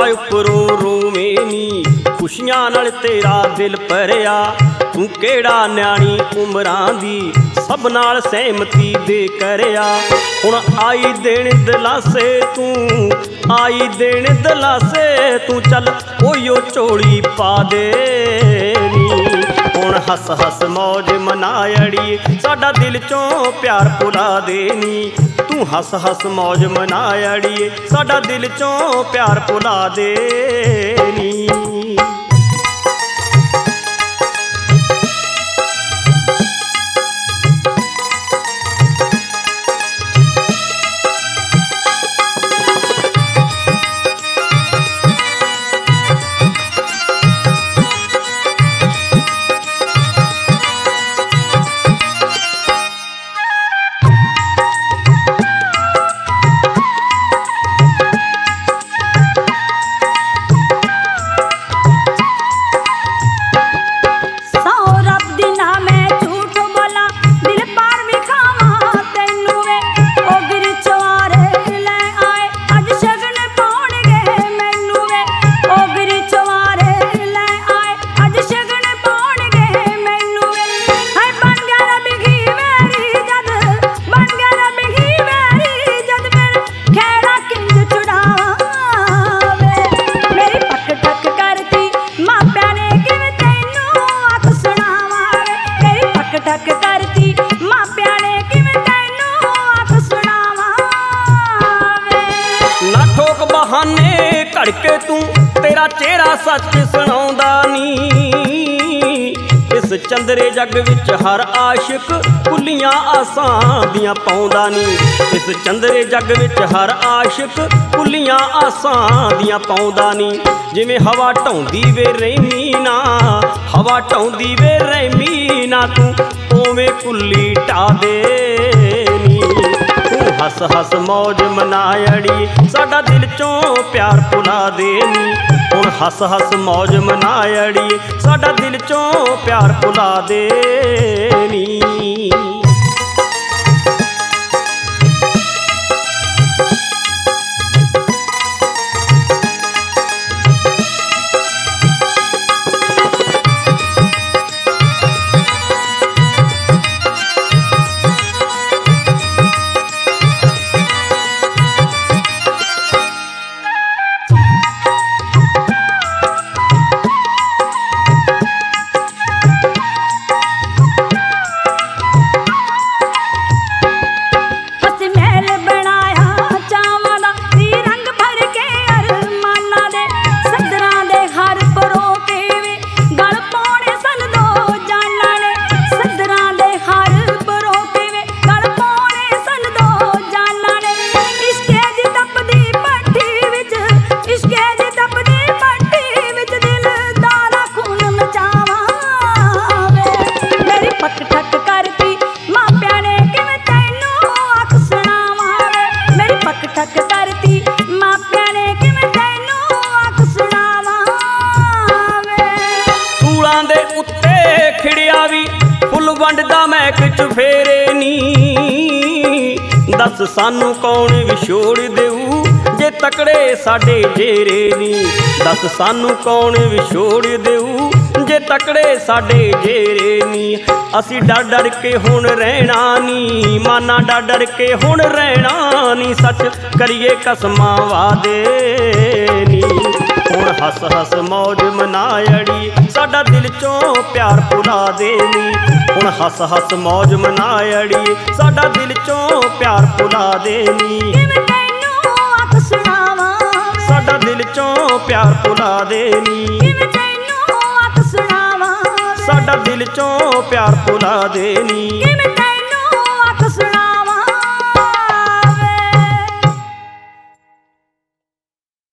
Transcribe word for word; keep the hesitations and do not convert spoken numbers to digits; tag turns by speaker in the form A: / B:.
A: ਹਾਏ ਉੱਪਰੋਂ ਰੋਵੇਂ ਨੀ, ਖੁਸ਼ੀਆਂ ਨਾਲ ਤੇਰਾ ਦਿਲ ਭਰਿਆ। ਤੂੰ ਕਿਹੜਾ ਨਿਆਣੀ ਉਮਰਾਂ ਦੀ, ਸਭ ਨਾਲ ਸਹਿਮਤੀ ਦੇ ਕਰਿਆ। ਹੁਣ ਆਈ ਦੇਣ ਦਲਾਸੇ ਤੂੰ, ਆਈ ਦੇਣ ਦਲਾਸੇ ਤੂੰ, ਚੱਲ ਓਯੋ ਝੋਲੀ ਪਾ ਦੇ ਨੀ। ਹੁਣ ਹੱਸ ਹੱਸ ਮੌਜ ਮਨਾ ਅੜੀਏ, ਸਾਡਾ ਦਿਲ ਚੋਂ ਪਿਆਰ ਭੁਲਾ ਦੇ ਨੀ। ਤੂੰ ਹੱਸ ਹੱਸ ਮੌਜ ਮਨਾ ਅੜੀਏ, ਸਾਡਾ ਦਿਲ ਚੋਂ ਪਿਆਰ ਭੁਲਾ ਦੇ ਨੀ। ਬਹਾਨੇ ਘੜਕੇ ਤੂੰ, ਤੇਰਾ ਚਿਹਰਾ ਸੱਚ ਸੁਣਾਉਂਦਾ ਨੀ। ਇਸ ਚੰਦਰੇ ਜੱਗ ਵਿੱਚ ਹਰ ਆਸ਼ਿਕ ਕੁੱਲੀਆਂ ਆਸਾਂ ਦੀਆਂ ਪਾਉਂਦਾ ਨੀ। ਇਸ ਚੰਦਰੇ ਜੱਗ ਵਿੱਚ ਹਰ ਆਸ਼ਿਕ ਕੁੱਲੀਆਂ ਆਸਾਂ ਦੀਆਂ ਪਾਉਂਦਾ ਨੀ। ਜਿਵੇਂ ਹਵਾ ਢਾਉਂਦੀ ਵੇ ਰਹਿਮੀ ਨਾ, ਹਵਾ ਢਾਉਂਦੀ ਵੇ ਰਹਿਮੀ ਨਾ, ਤੂੰ ਉਵੇਂ ਕੁੱਲੀ ਢਾ ਦੇ ਨੀ। ਹੱਸ ਹੱਸ ਮੌਜ ਮਨਾ ਅੜੀਏ, ਸਾਡਾ ਦਿਲ ਚੋਂ ਪਿਆਰ ਭੁਲਾ ਦੇ ਨੀ। ਹੁਣ ਹੱਸ ਹੱਸ ਮੌਜ ਮਨਾ ਅੜੀਏ, ਸਾਡਾ ਦਿਲ ਚੋਂ ਪਿਆਰ ਭੁਲਾ ਦੇ ਨੀ। ਖਿੜਿਆ ਵੀ ਫੁੱਲ ਵੰਡਦਾ ਮਹਿਕ ਚੁਫੇਰੇ ਨੀ। ਦੱਸ ਸਾਨੂੰ ਕੌਣ ਵਿਛੋੜ ਦੇਊ, ਜੇ ਤਕੜੇ ਸਾਡੇ ਜੇਰੇ ਨੀ। ਦੱਸ ਸਾਨੂੰ ਕੌਣ ਵਿਛੋੜ ਦੇਊ, ਜੇ ਤਕੜੇ ਸਾਡੇ ਜੇਰੇ ਨੀ। ਅਸੀਂ ਡਰ ਡਰ ਕੇ ਹੁਣ ਰਹਿਣਾ ਨੀ, ਮਾਨਾ ਡਰ ਡਰ ਕੇ ਹੁਣ ਰਹਿਣਾ ਨੀ। ਸੱਚ ਕਰੀਏ ਕਸਮਾਂ ਵਾਦੇ ਨੀ। ਹੁਣ ਹੱਸ ਹੱਸ ਮੌਜ ਮਨਾ ਅੜੀਏ, ਸਾਡਾ ਦਿਲ ਚੋਂ ਪਿਆਰ ਭੁਲਾ ਦੇ ਨੀ। ਹੁਣ ਹੱਸ ਹੱਸ ਮੌਜ ਮਨਾ ਅੜੀਏ, ਸਾਡਾ ਦਿਲ ਚੋਂ ਪਿਆਰ ਭੁਲਾ ਦੇ ਨੀ। ਸਾਡਾ ਦਿਲ ਚੋਂ ਪਿਆਰ ਭੁਲਾ ਦੇ ਨੀ। ਸਾਡਾ ਦਿਲ ਚੋਂ ਪਿਆਰ ਭੁਲਾ ਦੇ ਨੀ।